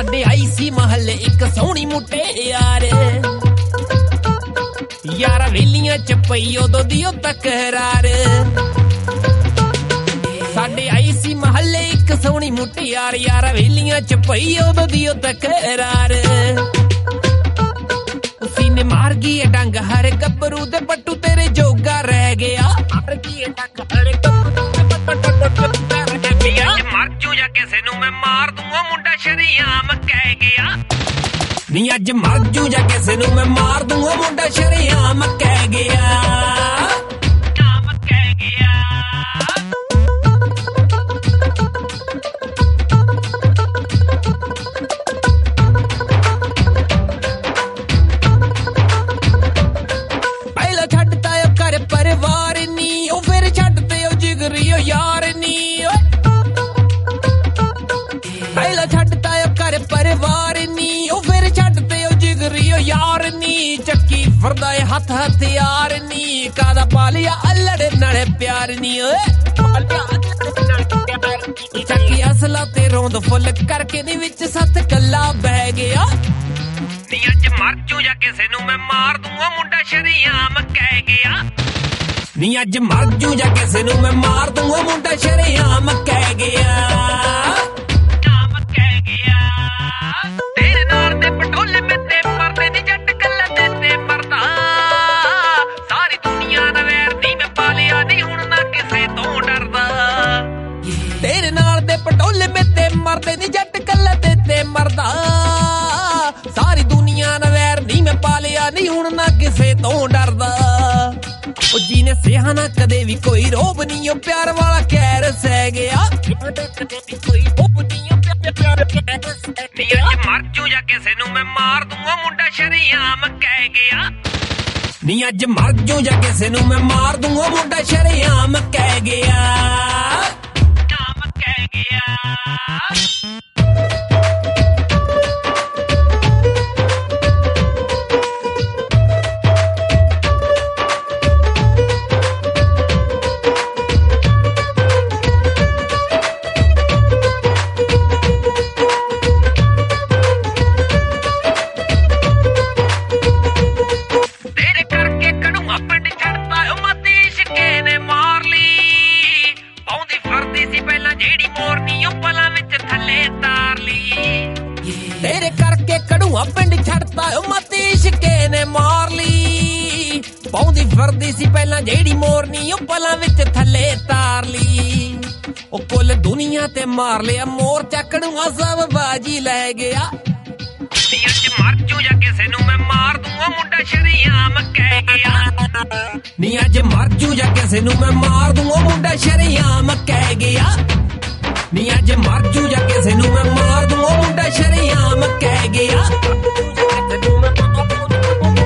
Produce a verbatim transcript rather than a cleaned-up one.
ਸਾਡੇ ਆਈ ਸੀ ਮਹੱਲੇ ਇੱਕ ਸੋਹਣੀ ਮੁਟਿਆਰ ਯਾਰਾ ਵੇਲੀਆਂ ਚ ਪਈ ਉਦੋਂ ਦੀ ਉਹ ਤਕਰਾਰ ਸਾਡੇ ਆਈ ਸੀ ਮਹੱਲੇ ਇੱਕ ਸੋਹਣੀ ਮੁਟਿਆਰ ਯਾਰਾ ਵੇਲੀਆਂ ਚ ਪਈ ਉਦੋਂ ਦੀ ਉਹ ਤਕਰਾਰ ਸੀਨੇ ਮਾਰ ਗਈ ਡੰਗ ਹਰ ਗੱਭਰੂ ਦੇ ਪੱਟੂ ਤੇਰੇ ਜੋਗਾ ਰਹਿ ਗਿਆ ਮਾਰ ਗਈ ਡੰਗ ਹਰ ਗੱਭਰੂ ਦੇ ਪੱਟੂ ਮਰ ਜੂ ਜਾਂ ਕਿਸੇ ਨੂੰ ਮੈਂ ਮਾਰ ਦੂੰਗਾ ਮੁੰਡਾ ਸ਼ਰੀਆਮ ਕਹਿ ਗਿਆ ਨੀ ਅੱਜ ਮਰ ਜੂ ਜਾਂ ਕਿਸੇ ਨੂੰ ਮੈਂ ਮਾਰ ਦੂੰਗਾ ਮੁੰਡਾ ਸ਼ਰੀਆਮ ਕਹਿ ਗਿਆ ਆਮ ਕਹਿ ਗਿਆ ਪਹਿਲਾਂ ਛੱਡਤਾ ਉਹ ਘਰ ਪਰਿਵਾਰ ਨੀ ਉਹ ਫਿਰ ਛੱਡਤੇ ਉਹ ਜਿਗਰੀ ਉਹ ਯਾਰ ਨੀ ਪਹਿਲਾਂ ਛੱਡਤਾ ਉਹ ਘਰ ਪਰਿਵਾਰ ਨੀ ਉਹ ਫਿਰ ਛੱਡਤੇ ਉਹ ਜਿਗਰੀ ਉਹ ਯਾਰ ਨੀ ਚੱਕੀ ਫਿਰਦਾ ਏ ਹੱਥ ਹਥਿਆਰ ਨੀ ਕਾਦਾ ਪਾਲਿਆ ਅਲੜ ਨਾਲੇ ਪਿਆਰ ਨੀ ਓਏ ਚੱਕੀ ਅਸਲਾ ਤੇ ਰੋਂਦ ਫੁੱਲ ਕਰਕੇ ਦੇ ਵਿੱਚ ਸੱਤ ਕੱਲਾ ਬਹਿ ਗਿਆ ਨੀ ਅੱਜ ਮਰ ਜੂ ਜਾਂ ਕਿਸੇ ਨੂੰ ਮੈਂ ਮਾਰ ਦੂੰਗਾ ਮੁੰਡਾ ਸ਼ਰੀਆਮ ਕਹਿ ਗਿਆ ਨੀ ਅੱਜ ਮਰ ਜੂ ਜਾਂ ਕਿਸੇ ਨੂੰ ਮੈਂ ਮਾਰ ਦੂੰਗਾ ਮੁੰਡਾ ਸ਼ਰੀਆਮ ਕਹਿ ਗਿਆ ਤੇਰੇ ਨਾਲ ਦੇ ਪਟੋਲੇ ਮੇਤੇ ਮਰਦੇ ਨੀ ਜੱਟ ਕੱਲਾ ਤੇ ਮਰਦਾ ਸਾਰੀ ਦੁਨੀਆ ਦਾ ਵੈਰ ਨੀ ਮੈਂ ਪਾਲਿਆ ਨੀ ਹੁਣ ਨਾ ਕਿਸੇ ਤੋਂ ਡਰਦਾ ਤੇਰੇ ਨਾਲ ਦੇ ਪਟੋਲੇ ਮੇਤੇ ਮਰਦੇ ਨੀ ਜੱਟ ਕੱਲਾ ਤੇ ਮਰਦਾ ਸਾਰੀ ਦੁਨੀਆ ਦਾ ਵੈਰ ਨੀ ਮੈਂ ਪਾਲਿਆ ਨੀ ਹੁਣ ਨਾ ਕਿਸੇ ਤੋਂ ਡਰਦਾ ਉਹ ਜੀਨੇ ਸਿਆ ਨਾ ਕਦੇ ਵੀ ਕੋਈ ਰੋਬ ਨੀ ਉਹ ਪਿਆਰ ਵਾਲਾ ਕਹਿਰ ਸਹਿ ਗਿਆ ਕੋਈ ਰੋਬ ਨੀ ਨੀ ਅੱਜ ਮਰ ਜੂ ਜਾਂ ਕਿਸੇ ਨੂੰ ਮੈਂ ਮਾਰ ਦੂੰਗਾ ਮੁੰਡਾ ਸ਼ਰੀਆਮ ਕਹਿ ਗਿਆ ਨੀ ਅੱਜ ਮਰ ਜੂ ਜਾਂ ਕਿਸੇ ਨੂੰ ਮੈਂ ਮਾਰ ਦੂੰਗਾ ਮੁੰਡਾ ਸ਼ਰੀਆਮ ਕਹਿ ਗਿਆ ਆਮ ਕਹਿ ਗਿਆ ਤੇਰੇ ਕਰਕੇ ਕੜੂਆ ਪਿੰਡ ਛੱਡਤਾ ਉਹ ਮਾਤੀ ਇਸ਼ਕੇ ਨੇ ਮਾਰ ਲਈ ਪਾਉਂਦੀ ਫਿਰਦੀ ਸੀ ਪਹਿਲਾਂ ਜਿਹੜੀ ਮੋਰਨੀ ਉਹ ਪਲਾਂ ਵਿੱਚ ਥੱਲੇ ਤਾਰ ਲਈ ਉਹ ਕੁੱਲ ਦੁਨੀਆ ਤੇ ਮਾਰ ਲਿਆ ਮੋਰ ਚੱਕੜੂਆ ਸਭ ਬਾਜੀ ਲੈ ਗਿਆ ਨੀ ਅੱਜ ਮਰ ਜੂ ਜਾਂ ਕਿਸੇ ਨੂੰ ਮੈਂ ਮਾਰ ਦੂੰਗਾ ਮੁੰਡਾ ਸ਼ਰੀਆਮ ਕਹਿ ਗਿਆ ਨੀ ਅੱਜ ਮਰ ਜੂ ਜਾਂ ਕਿਸੇ ਨੂੰ ਮੈਂ ਮਾਰ ਦੂੰਗਾ ਮੁੰਡਾ ਸ਼ਰੀਆਮ ਕਹਿ ਗਿਆ ਨੀ ਅੱਜ ਮਰ ਜੂ ਜਾਂ ਕਿਸੇ ਨੂੰ ਮੈਂ ਮਾਰ ਦੂੰਗਾ ਮੁੰਡਾ ਸ਼ਰੀਆਮ ਕਹਿ ਗਿਆ